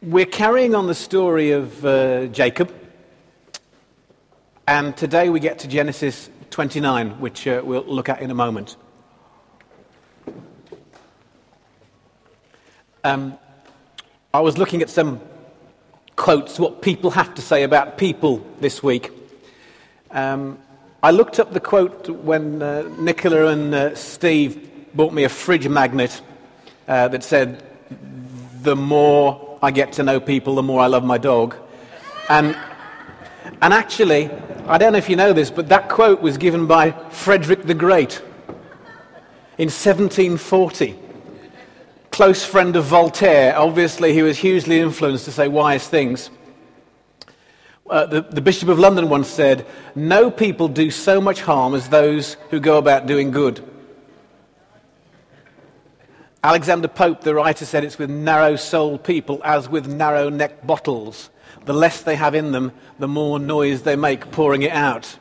We're carrying on the story of Jacob, and today we get to Genesis 29, which we'll look at in a moment. I was looking at some quotes, what people have to say about people this week. I looked up the quote when Nicola and Steve bought me a fridge magnet that said, "The more I get to know people, the more I love my dog." And actually, I don't know if you know this, but that quote was given by Frederick the Great in 1740. Close friend of Voltaire. Obviously, he was hugely influenced to say wise things. The Bishop of London once said, "No people do so much harm as those who go about doing good." Alexander Pope, the writer, said it's with narrow-souled people as with narrow-necked bottles. The less they have in them, the more noise they make pouring it out.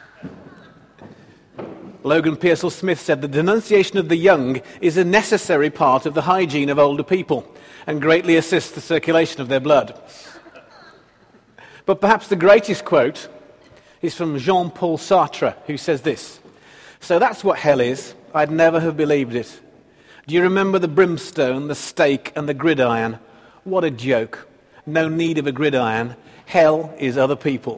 Logan Pearsall Smith said, "The denunciation of the young is a necessary part of the hygiene of older people and greatly assists the circulation of their blood." But perhaps the greatest quote is from Jean-Paul Sartre, who says this: "So that's what hell is. I'd never have believed it. Do you remember the brimstone, the stake, and the gridiron? What a joke. No need of a gridiron. Hell is other people."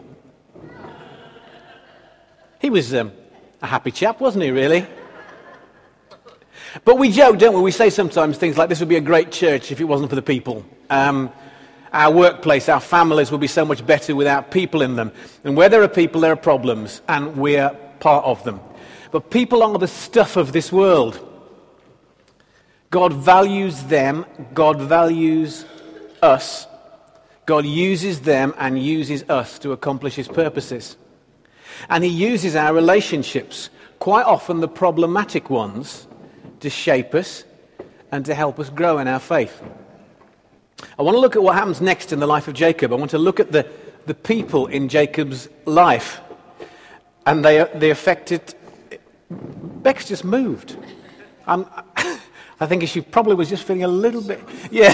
He was a happy chap, wasn't he, really? But we joke, don't we? We say sometimes things like, this would be a great church if it wasn't for the people. Our workplace, our families would be so much better without people in them. And where there are people, there are problems, and we're part of them. But people are the stuff of this world. God values them, God values us. God uses them and uses us to accomplish his purposes. And he uses our relationships, quite often the problematic ones, to shape us and to help us grow in our faith. I want to look at what happens next in the life of Jacob. I want to look at the people in Jacob's life. And they affected... Beck's just moved. I think she probably was just feeling a little bit... Yeah.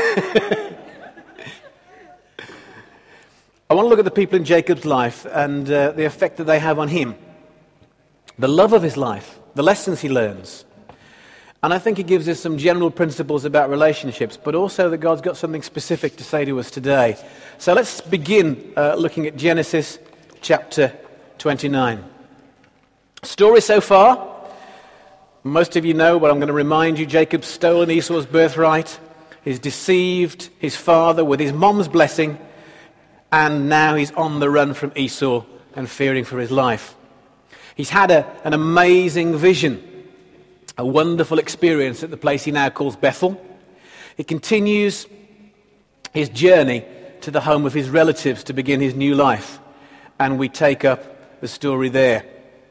I want to look at the people in Jacob's life and the effect that they have on him. The love of his life, the lessons he learns. And I think it gives us some general principles about relationships, but also that God's got something specific to say to us today. So let's begin looking at Genesis chapter 29. Story so far. Most of you know, but I'm going to remind you, Jacob's stolen Esau's birthright. He's deceived his father with his mom's blessing. And now he's on the run from Esau and fearing for his life. He's had an amazing vision, a wonderful experience at the place he now calls Bethel. He continues his journey to the home of his relatives to begin his new life. And we take up the story there.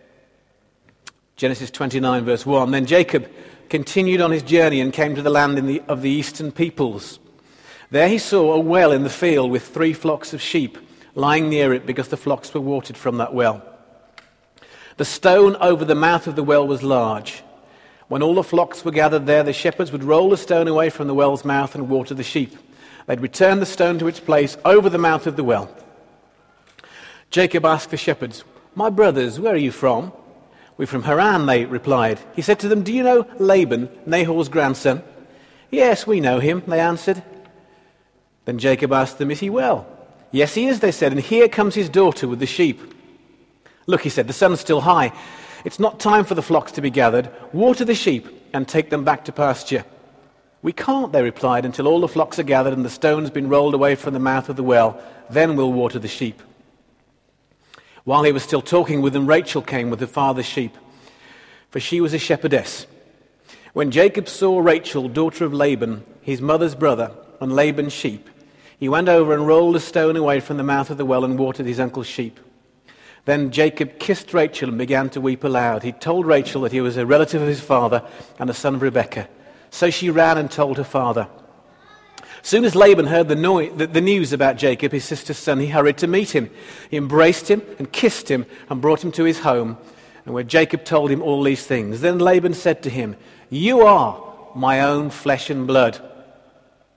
Genesis 29, verse 1. Then Jacob continued on his journey and came to the land of the eastern peoples. There he saw a well in the field with 3 flocks of sheep lying near it because the flocks were watered from that well. The stone over the mouth of the well was large. When all the flocks were gathered there, the shepherds would roll the stone away from the well's mouth and water the sheep. They'd return the stone to its place over the mouth of the well. Jacob asked the shepherds, "My brothers, where are you from?" "We're from Haran," they replied. He said to them, "Do you know Laban, Nahor's grandson?" "Yes, we know him," they answered. Then Jacob asked them, "Is he well?" "Yes, he is," they said, "and here comes his daughter with the sheep." "Look," he said, "the sun's still high. It's not time for the flocks to be gathered. Water the sheep and take them back to pasture." "We can't," they replied, "until all the flocks are gathered and the stone's been rolled away from the mouth of the well. Then we'll water the sheep." While he was still talking with them, Rachel came with her father's sheep, for she was a shepherdess. When Jacob saw Rachel, daughter of Laban, his mother's brother, on Laban's sheep, he went over and rolled a stone away from the mouth of the well and watered his uncle's sheep. Then Jacob kissed Rachel and began to weep aloud. He told Rachel that he was a relative of his father and a son of Rebekah. So she ran and told her father. As soon as Laban heard the news about Jacob, his sister's son, he hurried to meet him. He embraced him and kissed him and brought him to his home, and where Jacob told him all these things. Then Laban said to him, "You are my own flesh and blood."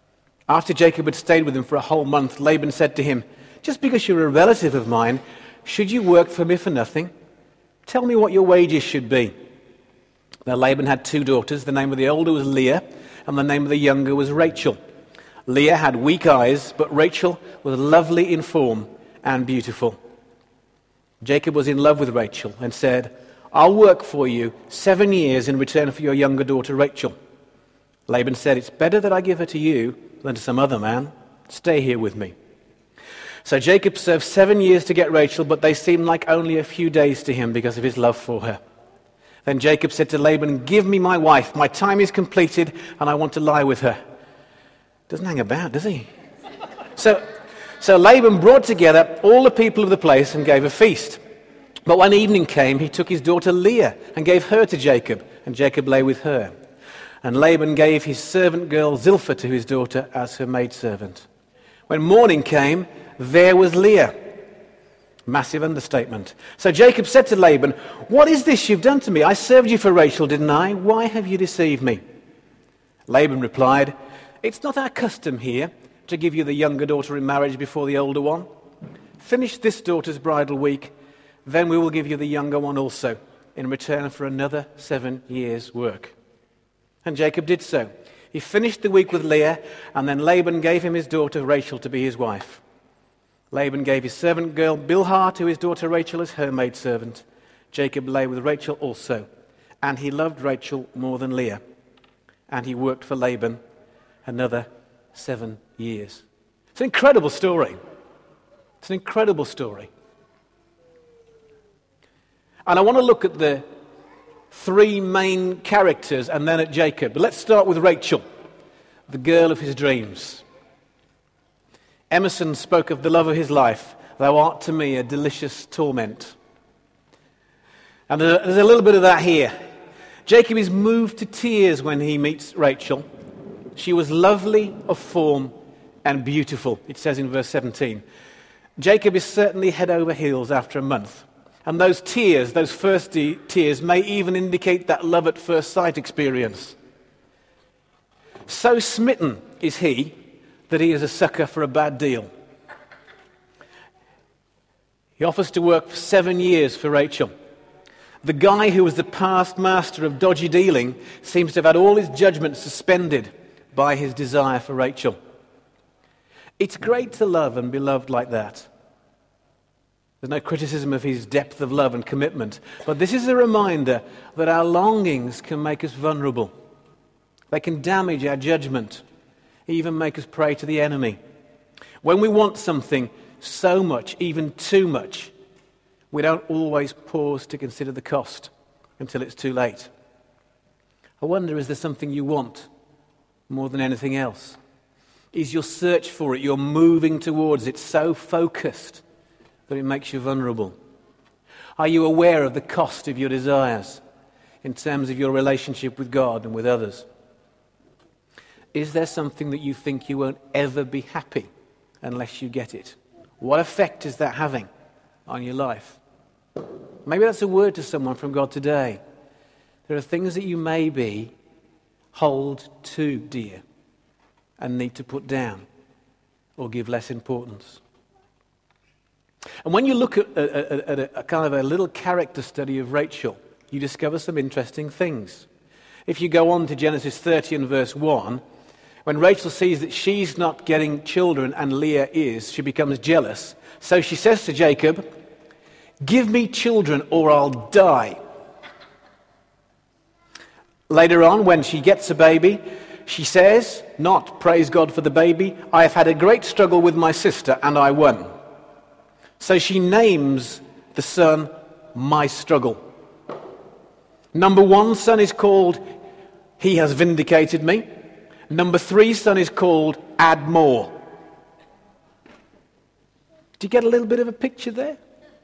After Jacob had stayed with him for a whole month, Laban said to him, "Just because you're a relative of mine, should you work for me for nothing? Tell me what your wages should be." Now Laban had 2 daughters. The name of the older was Leah, and the name of the younger was Rachel. Leah had weak eyes, but Rachel was lovely in form and beautiful. Jacob was in love with Rachel and said, "I'll work for you 7 years in return for your younger daughter Rachel." Laban said, "It's better that I give her to you than to some other man. Stay here with me." So Jacob served 7 years to get Rachel, but they seemed like only a few days to him because of his love for her. Then Jacob said to Laban, "Give me my wife. My time is completed, and I want to lie with her." Doesn't hang about, does he? So Laban brought together all the people of the place and gave a feast. But when evening came, he took his daughter Leah and gave her to Jacob, and Jacob lay with her. And Laban gave his servant girl Zilpah to his daughter as her maidservant. When morning came, there was Leah. Massive understatement. So Jacob said to Laban, "What is this you've done to me? I served you for Rachel, didn't I? Why have you deceived me?" Laban replied, "It's not our custom here to give you the younger daughter in marriage before the older one. Finish this daughter's bridal week, then we will give you the younger one also, in return for another 7 years' work." And Jacob did so. He finished the week with Leah, and then Laban gave him his daughter Rachel to be his wife. Laban gave his servant girl Bilhah to his daughter Rachel as her maidservant. Jacob lay with Rachel also, and he loved Rachel more than Leah. And he worked for Laban another 7 years. It's an incredible story. It's an incredible story. And I want to look at the 3 main characters and then at Jacob. But let's start with Rachel, the girl of his dreams. Emerson spoke of the love of his life. "Thou art to me a delicious torment." And there's a little bit of that here. Jacob is moved to tears when he meets Rachel. She was lovely of form and beautiful, it says in verse 17. Jacob is certainly head over heels after a month. And those tears, those first tears, may even indicate that love at first sight experience. So smitten is he that he is a sucker for a bad deal. He offers to work for 7 years for Rachel. The guy who was the past master of dodgy dealing seems to have had all his judgment suspended by his desire for Rachel. It's great to love and be loved like that. There's no criticism of his depth of love and commitment, but this is a reminder that our longings can make us vulnerable. They can damage our judgment, even make us prey to the enemy. When we want something so much, even too much, we don't always pause to consider the cost until it's too late. I wonder, is there something you want more than anything else? Is your search for it, your moving towards it, so focused that it makes you vulnerable? Are you aware of the cost of your desires in terms of your relationship with God and with others? Is there something that you think you won't ever be happy unless you get it? What effect is that having on your life? Maybe that's a word to someone from God today. There are things that you maybe hold too dear and need to put down or give less importance. And when you look at a kind of a little character study of Rachel, you discover some interesting things. If you go on to Genesis 30 and verse 1, when Rachel sees that she's not getting children and Leah is, she becomes jealous. So she says to Jacob, "Give me children or I'll die." Later on, when she gets a baby, she says, not praise God for the baby, "I have had a great struggle with my sister and I won." So she names the son My Struggle. Number 1 son is called He Has Vindicated Me. Number 3 son is called Add More. Do you get a little bit of a picture there?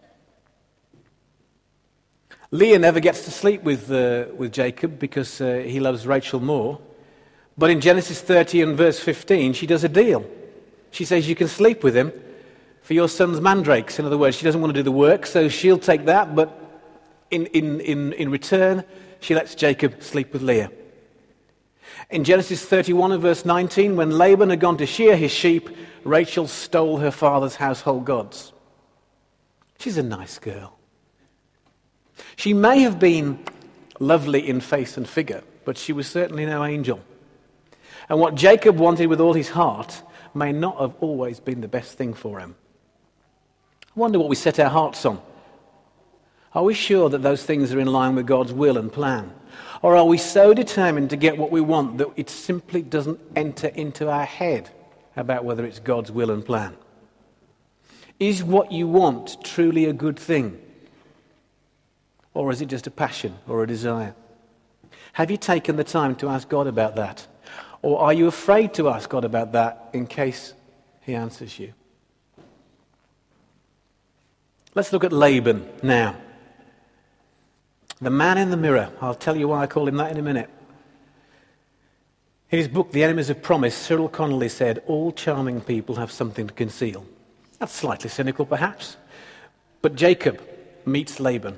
Leah never gets to sleep with Jacob because he loves Rachel more. But in Genesis 30 and verse 15, she does a deal. She says, "You can sleep with him for your son's mandrakes." In other words, she doesn't want to do the work, so she'll take that, but in return, she lets Jacob sleep with Leah. In Genesis 31 and verse 19, when Laban had gone to shear his sheep, Rachel stole her father's household gods. She's a nice girl. She may have been lovely in face and figure, but she was certainly no angel. And what Jacob wanted with all his heart may not have always been the best thing for him. I wonder what we set our hearts on. Are we sure that those things are in line with God's will and plan? Or are we so determined to get what we want that it simply doesn't enter into our head about whether it's God's will and plan? Is what you want truly a good thing? Or is it just a passion or a desire? Have you taken the time to ask God about that? Or are you afraid to ask God about that in case he answers you? Let's look at Laban now. The man in the mirror. I'll tell you why I call him that in a minute. In his book, The Enemies of Promise, Cyril Connolly said, all charming people have something to conceal. That's slightly cynical, perhaps. But Jacob meets Laban,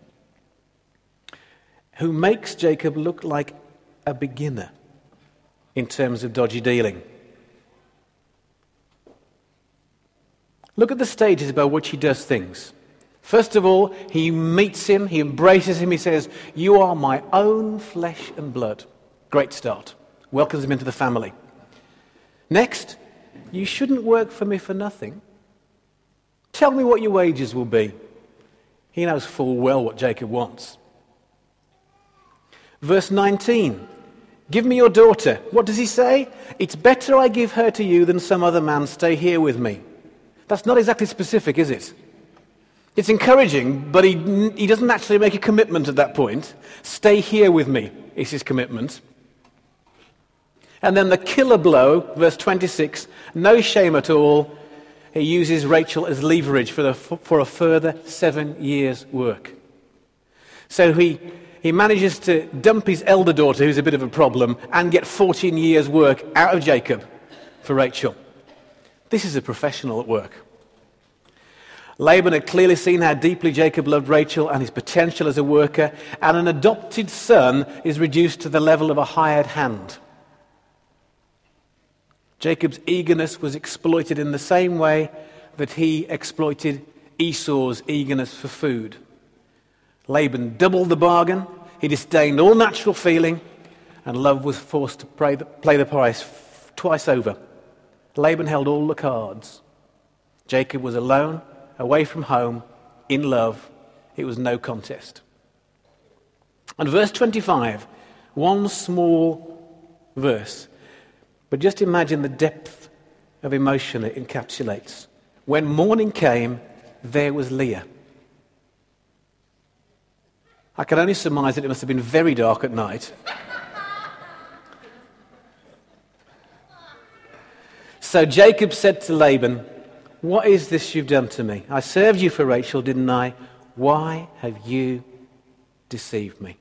who makes Jacob look like a beginner in terms of dodgy dealing. Look at the stages by which he does things. First of all, he meets him, he embraces him, he says, you are my own flesh and blood. Great start. Welcomes him into the family. Next, you shouldn't work for me for nothing. Tell me what your wages will be. He knows full well what Jacob wants. Verse 19, give me your daughter. What does he say? It's better I give her to you than some other man stay here with me. That's not exactly specific, is it? It's encouraging, but he doesn't actually make a commitment at that point. Stay here with me is his commitment. And then the killer blow, verse 26, no shame at all. He uses Rachel as leverage for a further 7 years' work. So he manages to dump his elder daughter, who's a bit of a problem, and get 14 years' work out of Jacob for Rachel. This is a professional at work. Laban had clearly seen how deeply Jacob loved Rachel and his potential as a worker, and an adopted son is reduced to the level of a hired hand. Jacob's eagerness was exploited in the same way that he exploited Esau's eagerness for food. Laban doubled the bargain, he disdained all natural feeling, and love was forced to play the price twice over. Laban held all the cards. Jacob was alone, away from home, in love. It was no contest. And verse 25, one small verse, but just imagine the depth of emotion it encapsulates. When morning came, there was Leah. I can only surmise that it must have been very dark at night. So Jacob said to Laban, what is this you've done to me? I served you for Rachel, didn't I? Why have you deceived me?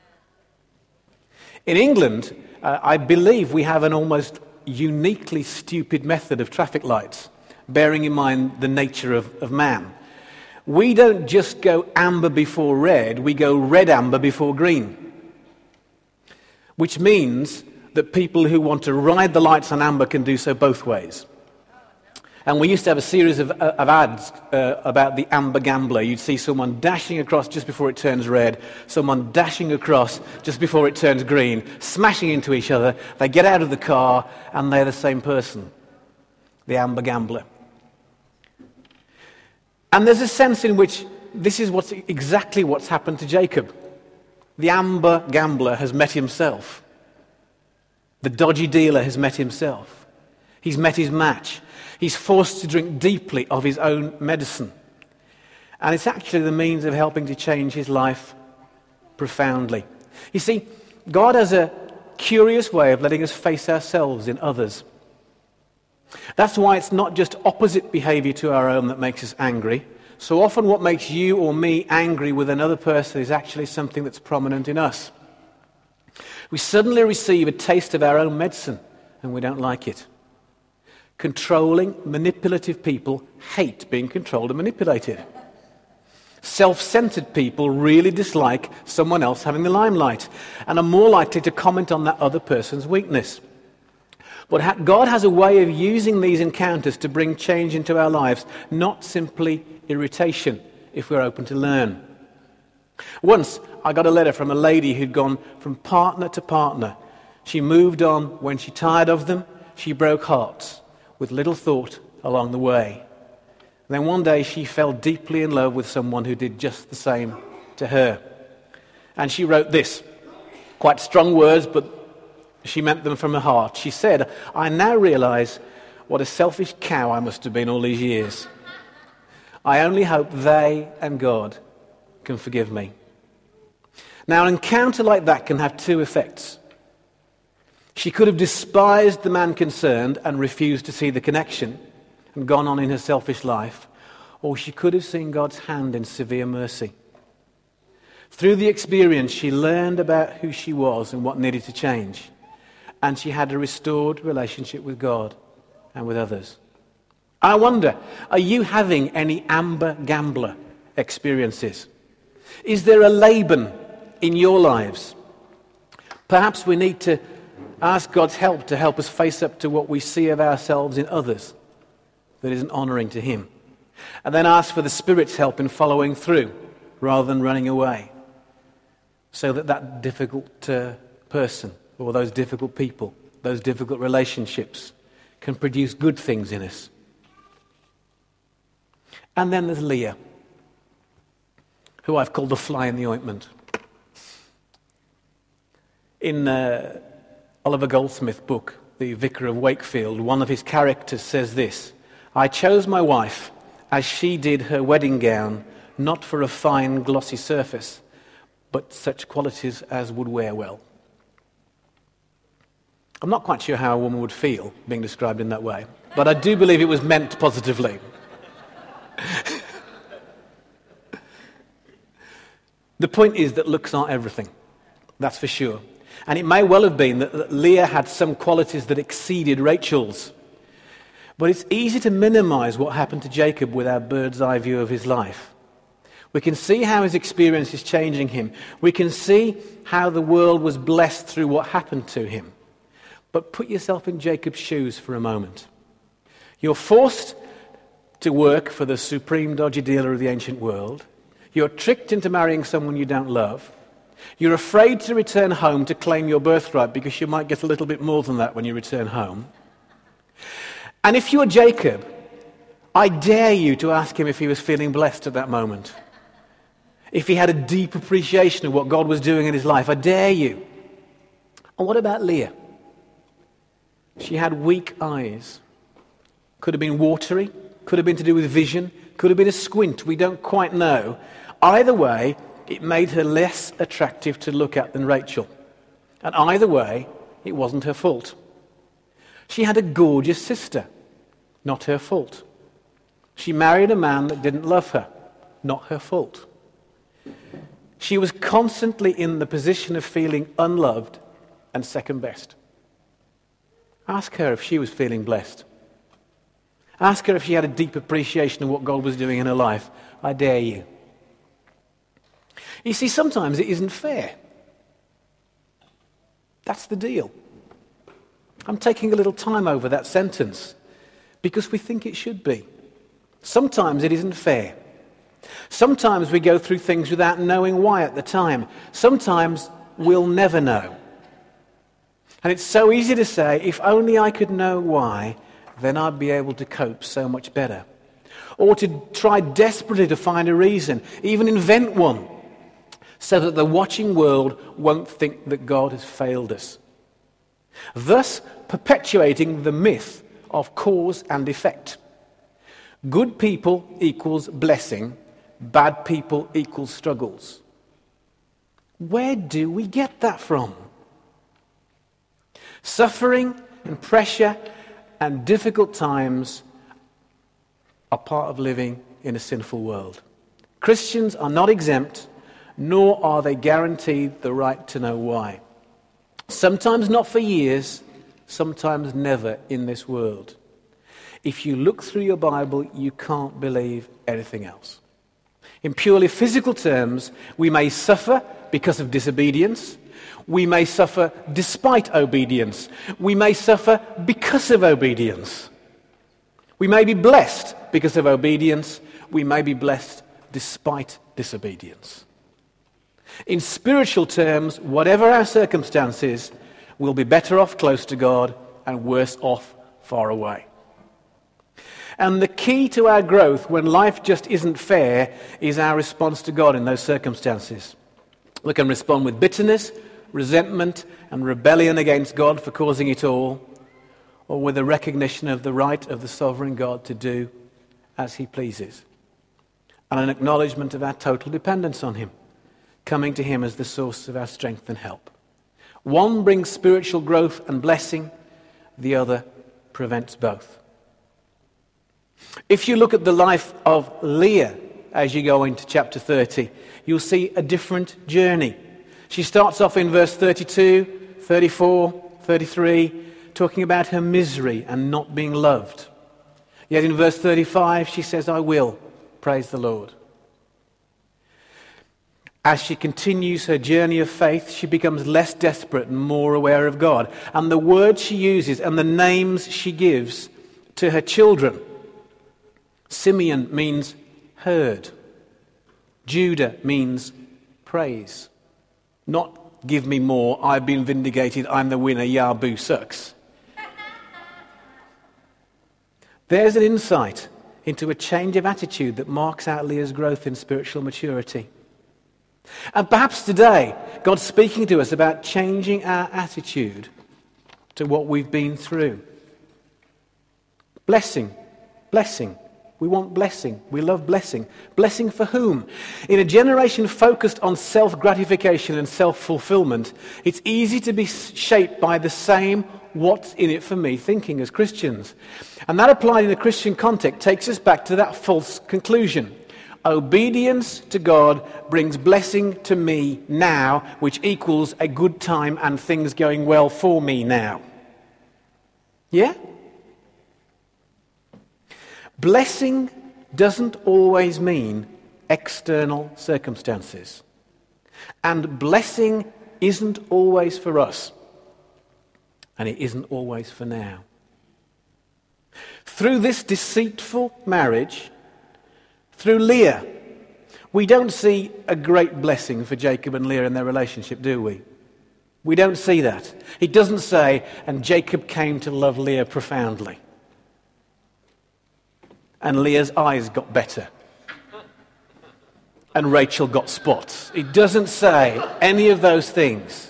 In England, I believe we have an almost uniquely stupid method of traffic lights, bearing in mind the nature of man. We don't just go amber before red, we go red amber before green. Which means that people who want to ride the lights on amber can do so both ways. And we used to have a series of ads about the amber gambler. You'd see someone dashing across just before it turns red, someone dashing across just before it turns green, smashing into each other. They get out of the car and they're the same person, the amber gambler. And there's a sense in which this is exactly what's happened to Jacob. The amber gambler has met himself. The dodgy dealer has met himself. He's met his match. He's forced to drink deeply of his own medicine. And it's actually the means of helping to change his life profoundly. You see, God has a curious way of letting us face ourselves in others. That's why it's not just opposite behavior to our own that makes us angry. So often what makes you or me angry with another person is actually something that's prominent in us. We suddenly receive a taste of our own medicine and we don't like it. Controlling, manipulative people hate being controlled and manipulated. Self-centered people really dislike someone else having the limelight and are more likely to comment on that other person's weakness. But God has a way of using these encounters to bring change into our lives, not simply irritation, if we're open to learn. Once, I got a letter from a lady who'd gone from partner to partner. She moved on when she tired of them. She broke hearts with little thought along the way. And then one day she fell deeply in love with someone who did just the same to her. And she wrote this, quite strong words, but she meant them from her heart. She said, "I now realize what a selfish cow I must have been all these years. I only hope they and God can forgive me." Now, an encounter like that can have two effects. She could have despised the man concerned and refused to see the connection and gone on in her selfish life, or she could have seen God's hand in severe mercy. Through the experience, she learned about who she was and what needed to change, and she had a restored relationship with God and with others. I wonder, are you having any Amber Gambler experiences? Is there a Laban in your lives? Perhaps we need to ask God's help to help us face up to what we see of ourselves in others that isn't honouring to Him. And then ask for the Spirit's help in following through rather than running away, so that difficult person or those difficult people, those difficult relationships can produce good things in us. And then there's Leah, who I've called the fly in the ointment. In Oliver Goldsmith's book, The Vicar of Wakefield, one of his characters says this: "I chose my wife as she did her wedding gown, not for a fine glossy surface, but such qualities as would wear well." I'm not quite sure how a woman would feel being described in that way, but I do believe it was meant positively. The point is that looks aren't everything, that's for sure. And it may well have been that Leah had some qualities that exceeded Rachel's. But it's easy to minimize what happened to Jacob with our bird's eye view of his life. We can see how his experience is changing him. We can see how the world was blessed through what happened to him. But put yourself in Jacob's shoes for a moment. You're forced to work for the supreme dodgy dealer of the ancient world. You're tricked into marrying someone you don't love. You're afraid to return home to claim your birthright because you might get a little bit more than that when you return home. And if you're Jacob, I dare you to ask him if he was feeling blessed at that moment. If he had a deep appreciation of what God was doing in his life, I dare you. And what about Leah? She had weak eyes. Could have been watery, could have been to do with vision, could have been a squint, we don't quite know. Either way, it made her less attractive to look at than Rachel. And either way, it wasn't her fault. She had a gorgeous sister. Not her fault. She married a man that didn't love her. Not her fault. She was constantly in the position of feeling unloved and second best. Ask her if she was feeling blessed. Ask her if she had a deep appreciation of what God was doing in her life. I dare you. You see, sometimes it isn't fair. That's the deal. I'm taking a little time over that sentence because we think it should be. Sometimes it isn't fair. Sometimes we go through things without knowing why at the time. Sometimes we'll never know. And it's so easy to say, if only I could know why, then I'd be able to cope so much better. Or to try desperately to find a reason, even invent one, so that the watching world won't think that God has failed us. Thus perpetuating the myth of cause and effect. Good people equals blessing, bad people equals struggles. Where do we get that from? Suffering and pressure and difficult times are part of living in a sinful world. Christians are not exempt, nor are they guaranteed the right to know why. Sometimes not for years, sometimes never in this world. If you look through your Bible, you can't believe anything else. In purely physical terms, we may suffer because of disobedience. We may suffer despite obedience. We may suffer because of obedience. We may be blessed because of obedience. We may be blessed despite disobedience. In spiritual terms, whatever our circumstances, we'll be better off close to God and worse off far away. And the key to our growth when life just isn't fair is our response to God in those circumstances. We can respond with bitterness, resentment, and rebellion against God for causing it all, or with a recognition of the right of the sovereign God to do as he pleases, and an acknowledgement of our total dependence on him, coming to him as the source of our strength and help. One brings spiritual growth and blessing, the other prevents both. If you look at the life of Leah as you go into chapter 30, you'll see a different journey. She starts off in verse 32, 34, 33, talking about her misery and not being loved. Yet in verse 35, she says, I will praise the Lord. As she continues her journey of faith, she becomes less desperate and more aware of God. And the words she uses and the names she gives to her children. Simeon means heard. Judah means praise. Not give me more, I've been vindicated, I'm the winner, Yahoo sucks. There's an insight into a change of attitude that marks out Leah's growth in spiritual maturity. And perhaps today, God's speaking to us about changing our attitude to what we've been through. Blessing. We want blessing. We love blessing. Blessing for whom? In a generation focused on self-gratification and self-fulfillment, it's easy to be shaped by the same what's in it for me thinking as Christians. And that applied in a Christian context takes us back to that false conclusion. Obedience to God brings blessing to me now, which equals a good time and things going well for me now. Yeah? Blessing doesn't always mean external circumstances. And blessing isn't always for us. And it isn't always for now. Through this deceitful marriage, through Leah, we don't see a great blessing for Jacob and Leah in their relationship, do we? We don't see that. It doesn't say, and Jacob came to love Leah profoundly. And Leah's eyes got better. And Rachel got spots. It doesn't say any of those things.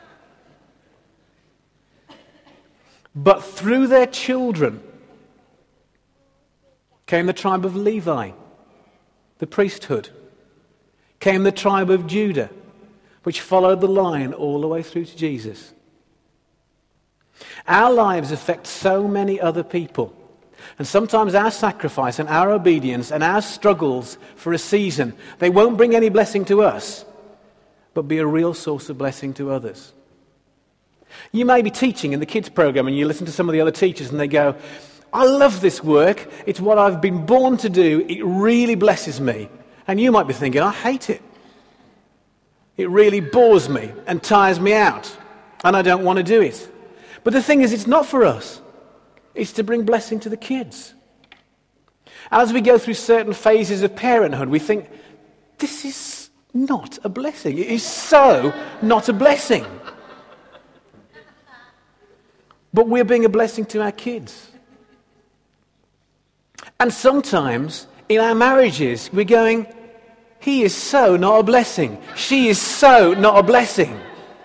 But through their children came the tribe of Levi, the priesthood. Came the tribe of Judah, which followed the line all the way through to Jesus. Our lives affect so many other people. And sometimes our sacrifice and our obedience and our struggles for a season, they won't bring any blessing to us, but be a real source of blessing to others. You may be teaching in the kids program and you listen to some of the other teachers and they go, I love this work. It's what I've been born to do. It really blesses me. And you might be thinking, I hate it. It really bores me and tires me out. And I don't want to do it. But the thing is, it's not for us. It's to bring blessing to the kids. As we go through certain phases of parenthood, we think, this is not a blessing. It is so not a blessing. But we're being a blessing to our kids. And sometimes in our marriages, we're going, he is so not a blessing. She is so not a blessing.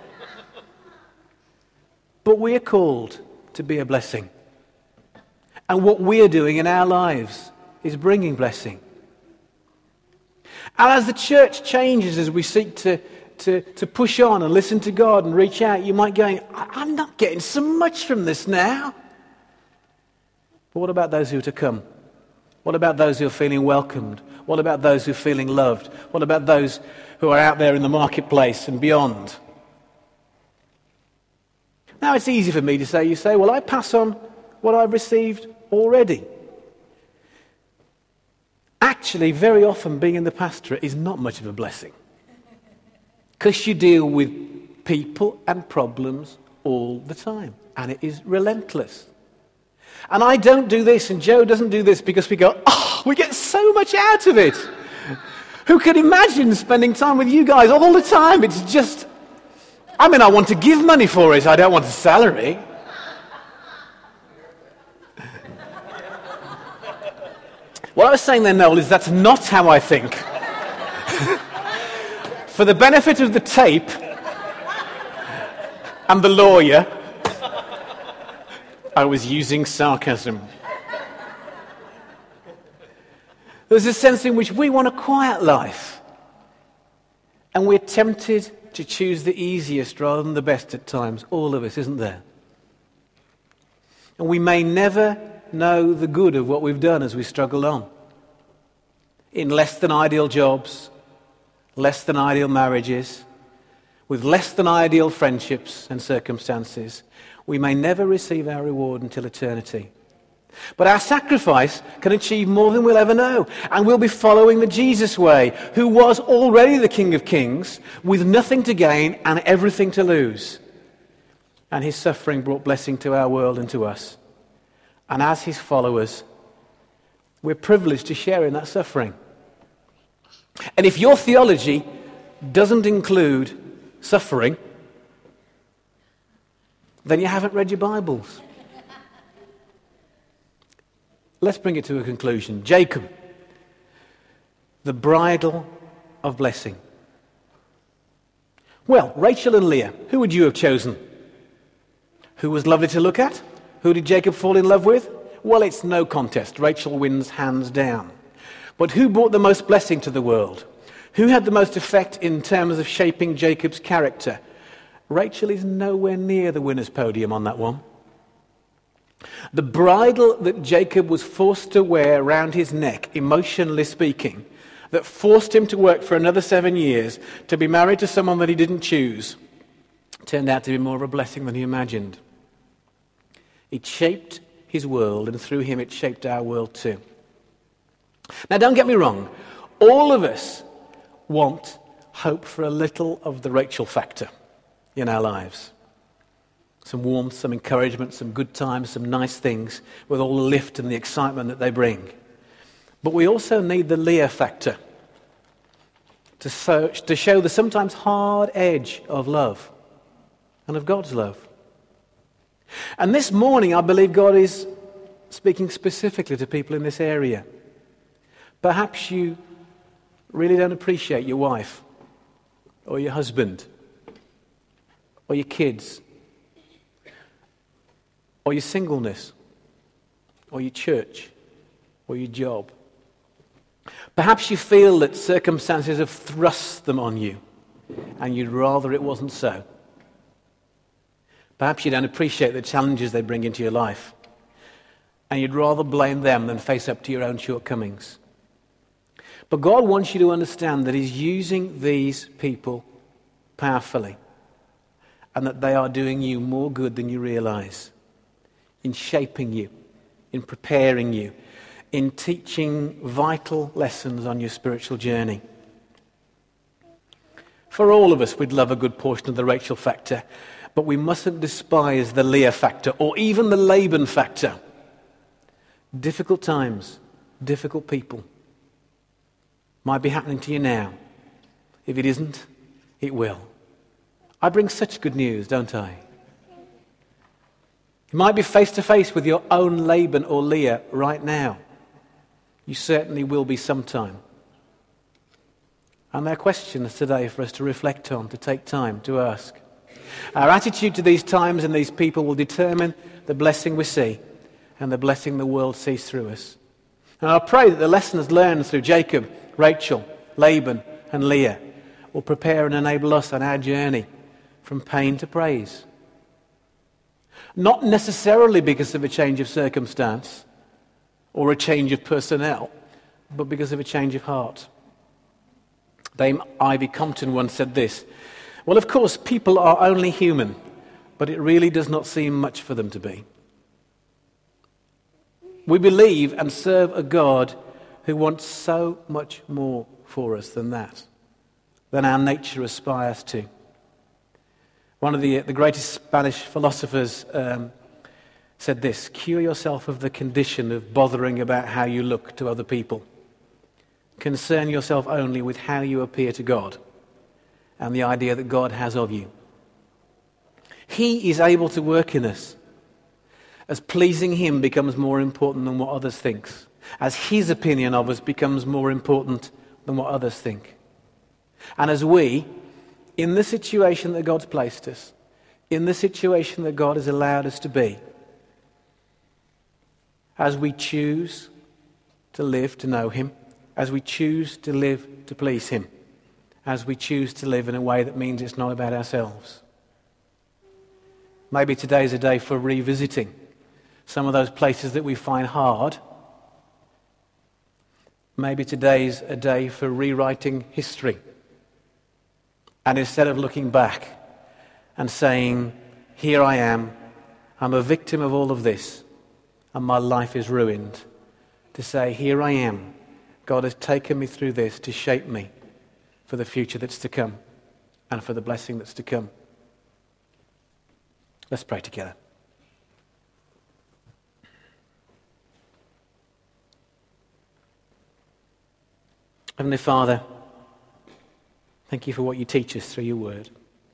But we're called to be a blessing. And what we're doing in our lives is bringing blessing. And as the church changes, as we seek to push on and listen to God and reach out, you might go, I'm not getting so much from this now. But what about those who are to come? What about those who are feeling welcomed? What about those who are feeling loved? What about those who are out there in the marketplace and beyond? Now it's easy for me to say, you say, well, I pass on what I've received already. Our actually, very often being in the pastorate is not much of a blessing. Because you deal with people and problems all the time. And it is relentless. And I don't do this, and Joe doesn't do this because we go, oh, we get so much out of it. Who could imagine spending time with you guys all the time? It's just, I want to give money for it. I don't want a salary. What I was saying there, Noel, is that's not how I think. For the benefit of the tape and the lawyer, I was using sarcasm. There's a sense in which we want a quiet life. And we're tempted to choose the easiest rather than the best at times. All of us, isn't there? And we may never know the good of what we've done as we struggle on. In less than ideal jobs, less than ideal marriages, with less than ideal friendships and circumstances, we may never receive our reward until eternity. But our sacrifice can achieve more than we'll ever know. And we'll be following the Jesus way, who was already the King of Kings, with nothing to gain and everything to lose. And his suffering brought blessing to our world and to us. And as his followers, we're privileged to share in that suffering. And if your theology doesn't include suffering, then you haven't read your Bibles. Let's bring it to a conclusion. Jacob, the bridle of blessing. Well, Rachel and Leah, who would you have chosen? Who was lovely to look at? Who did Jacob fall in love with? Well, it's no contest. Rachel wins hands down. But who brought the most blessing to the world? Who had the most effect in terms of shaping Jacob's character? Rachel is nowhere near the winner's podium on that one. The bridle that Jacob was forced to wear round his neck, emotionally speaking, that forced him to work for another 7 years to be married to someone that he didn't choose, turned out to be more of a blessing than he imagined. It shaped his world, and through him it shaped our world too. Now, don't get me wrong. All of us want hope for a little of the Rachel factor in our lives. Some warmth, some encouragement, some good times, some nice things with all the lift and the excitement that they bring. But we also need the Leah factor to show the sometimes hard edge of love and of God's love. And this morning, I believe God is speaking specifically to people in this area. Perhaps you really don't appreciate your wife or your husband or your kids or your singleness or your church or your job. Perhaps you feel that circumstances have thrust them on you and you'd rather it wasn't so. Perhaps you don't appreciate the challenges they bring into your life and you'd rather blame them than face up to your own shortcomings. But God wants you to understand that he's using these people powerfully and that they are doing you more good than you realize, in shaping you, in preparing you, in teaching vital lessons on your spiritual journey. For all of us, we'd love a good portion of the Rachel factor, but we mustn't despise the Leah factor or even the Laban factor. Difficult times, difficult people might be happening to you now. If it isn't, it will. I bring such good news, don't I? You might be face to face with your own Laban or Leah right now. You certainly will be sometime. And there are questions today for us to reflect on, to take time to ask. Our attitude to these times and these people will determine the blessing we see and the blessing the world sees through us. And I pray that the lessons learned through Jacob, Rachel, Laban and Leah will prepare and enable us on our journey from pain to praise. Not necessarily because of a change of circumstance or a change of personnel, but because of a change of heart. Dame Ivy Compton once said this: well, of course, people are only human, but it really does not seem much for them to be. We believe and serve a God who wants so much more for us than that, than our nature aspires to. One of the greatest Spanish philosophers said this: cure yourself of the condition of bothering about how you look to other people. Concern yourself only with how you appear to God and the idea that God has of you. He is able to work in us as pleasing him becomes more important than what others think, as his opinion of us becomes more important than what others think. And as we, in the situation that God's placed us, in the situation that God has allowed us to be, as we choose to live to know him, as we choose to live to please him, as we choose to live in a way that means it's not about ourselves. Maybe today's a day for revisiting some of those places that we find hard. Maybe today's a day for rewriting history. And instead of looking back and saying, here I am, I'm a victim of all of this, and my life is ruined, to say, here I am, God has taken me through this to shape me for the future that's to come and for the blessing that's to come. Let's pray together. Heavenly Father, thank you for what you teach us through your word.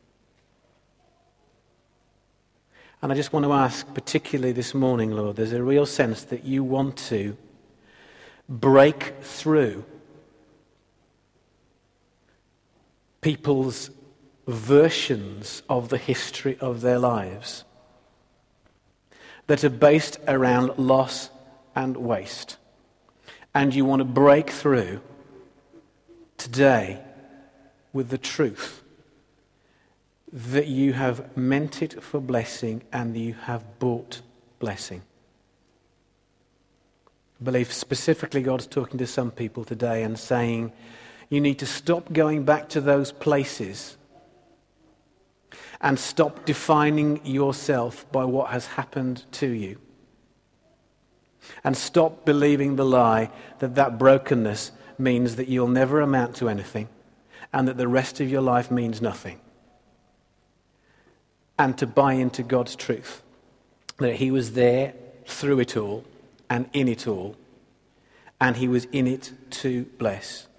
And I just want to ask, particularly this morning, Lord, there's a real sense that you want to break through people's versions of the history of their lives that are based around loss and waste. And you want to break through today with the truth that you have meant it for blessing and you have brought blessing. I believe specifically God's talking to some people today and saying, you need to stop going back to those places and stop defining yourself by what has happened to you. And stop believing the lie that that brokenness means that you'll never amount to anything and that the rest of your life means nothing. And to buy into God's truth, that he was there through it all and in it all, and he was in it to bless.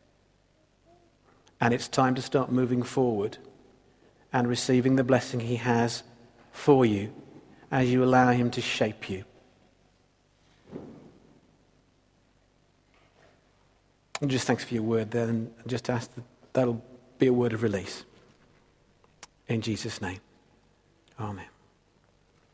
And it's time to start moving forward and receiving the blessing he has for you as you allow him to shape you. And just thanks for your word there, and just ask that that'll be a word of release. In Jesus' name, amen.